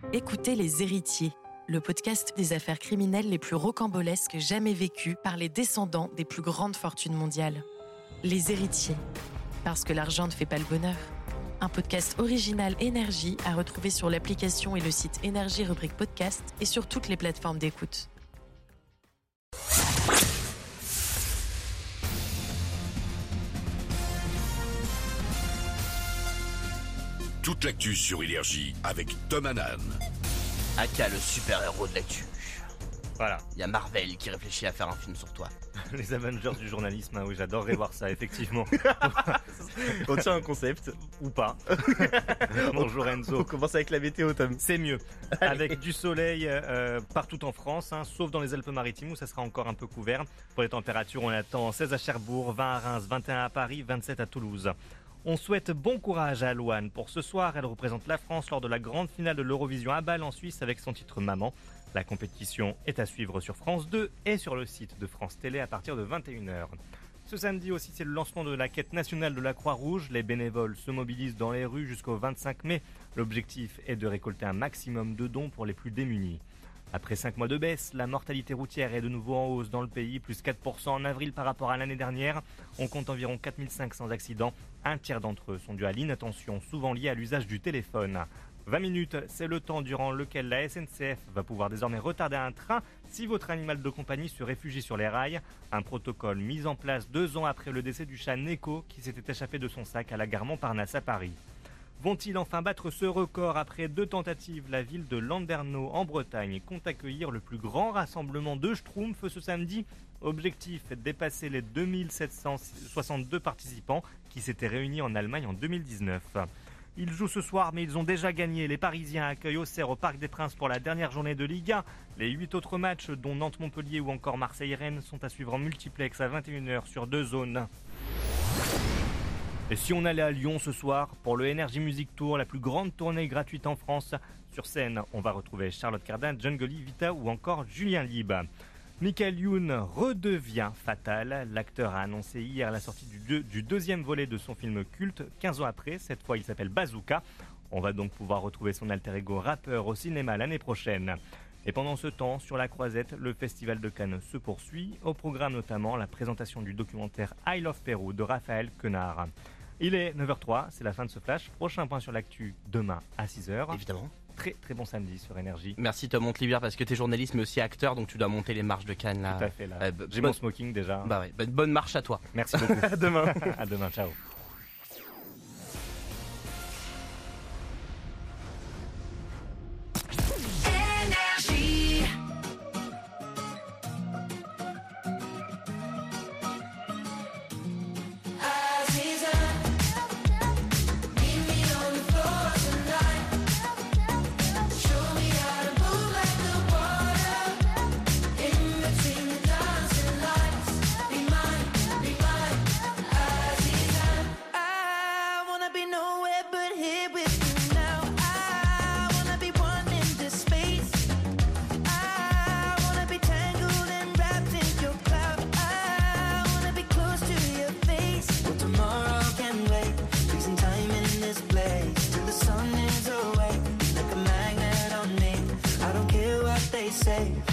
Écoutez Les Héritiers, le podcast des affaires criminelles les plus rocambolesques jamais vécues par les descendants des plus grandes fortunes mondiales. Les Héritiers, parce que l'argent ne fait pas le bonheur. Un podcast original Énergie à retrouver sur l'application et le site Énergie rubrique podcast et sur toutes les plateformes d'écoute. Toute l'actu sur Énergie avec Tom Hanan. Aka, le super-héros de l'actu. Voilà. Il y a Marvel qui réfléchit à faire un film sur toi. Les Avengers du journalisme, hein, oui, j'adorerais voir ça, effectivement. On tient un concept, Ou pas. Bonjour Enzo. On commence avec la météo, Tom. C'est mieux. Avec du soleil partout en France, hein, sauf dans les Alpes-Maritimes où ça sera encore un peu couvert. Pour les températures, on attend 16 à Cherbourg, 20 à Reims, 21 à Paris, 27 à Toulouse. On souhaite bon courage à Louane. Pour ce soir, elle représente la France lors de la grande finale de l'Eurovision à Bâle en Suisse avec son titre Maman. La compétition est à suivre sur France 2 et sur le site de France Télé à partir de 21h. Ce samedi aussi, c'est le lancement de la quête nationale de la Croix-Rouge. Les bénévoles se mobilisent dans les rues jusqu'au 25 mai. L'objectif est de récolter un maximum de dons pour les plus démunis. Après 5 mois de baisse, la mortalité routière est de nouveau en hausse dans le pays, plus 4% en avril par rapport à l'année dernière. On compte environ 4500 accidents. Un tiers d'entre eux sont dus à l'inattention, souvent liée à l'usage du téléphone. 20 minutes, c'est le temps durant lequel la SNCF va pouvoir désormais retarder un train si votre animal de compagnie se réfugie sur les rails. Un protocole mis en place 2 ans après le décès du chat Neko qui s'était échappé de son sac à la gare Montparnasse à Paris. Vont-ils enfin battre ce record après 2 tentatives? La ville de Landerneau en Bretagne compte accueillir le plus grand rassemblement de Schtroumpfs ce samedi. Objectif, dépasser les 2762 participants qui s'étaient réunis en Allemagne en 2019. Ils jouent ce soir mais ils ont déjà gagné. Les Parisiens accueillent Auxerre au Parc des Princes pour la dernière journée de Ligue 1. Les 8 autres matchs dont Nantes-Montpellier ou encore Marseille-Rennes sont à suivre en multiplex à 21h sur 2 zones. Et si on allait à Lyon ce soir pour le Energy Music Tour, la plus grande tournée gratuite en France, sur scène, on va retrouver Charlotte Cardin, Djungoli, Vita ou encore Julien Lieb. Michael Youn redevient fatal. L'acteur a annoncé hier la sortie du 2e volet de son film culte, 15 ans après. Cette fois, il s'appelle Bazooka. On va donc pouvoir retrouver son alter ego rappeur au cinéma l'année prochaine. Et pendant ce temps, sur la Croisette, le festival de Cannes se poursuit. Au programme notamment la présentation du documentaire I Love Pérou de Raphaël Quenard. Il est 9h03, c'est la fin de ce flash. Prochain point sur l'actu demain à 6h. Évidemment. Très très bon samedi sur Énergie. Merci Tom, on te libère parce que t'es journaliste mais aussi acteur, donc tu dois monter les marches de Cannes là. Tout à fait là. J'ai mon smoking déjà. Bah ouais, bonne marche à toi. Merci beaucoup. À demain. À demain, ciao. Say